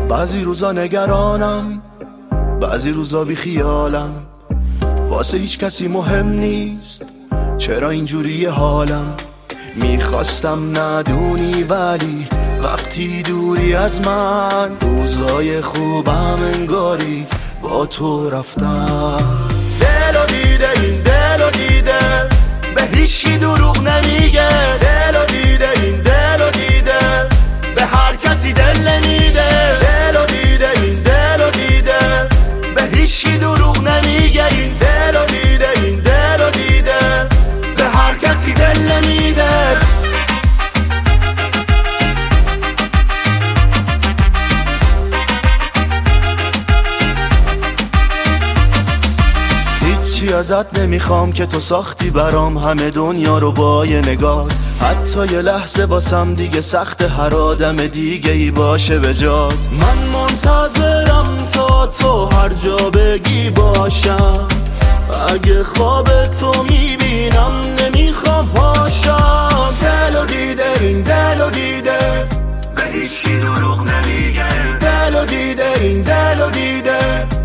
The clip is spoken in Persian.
بعضی روزا نگرانم، بعضی روزا بی خیالم، واسه هیچ کسی مهم نیست چرا اینجوری حالم. میخواستم ندونی ولی وقتی دوری از من، روزای خوبم انگاری با تو رفتم. دلو دیده این دلو دیده به هیچی دروغ نمیگه، دلو دیده این دلو دیده به هر کسی دل نمیده، دلو دیده این دلو دیده به هیچی دروغ نمیگه، این دلو دیده این دلو دیده به هر کسی دل نمیده. هیچی ازت نمیخوام که تو ساختی برام همه دنیا رو با یه نگات، حتی یه لحظه واسم دیگه سخت هر آدم دیگه ای باشه به جات. من منتظرم تا تو هر جا بگی باشم، اگه خواب تو میبینم نمیخوام پاشم. دلو دیده این دلو دیده به هیچکی دروغ نمیگه، دلو دیده این دلو دیده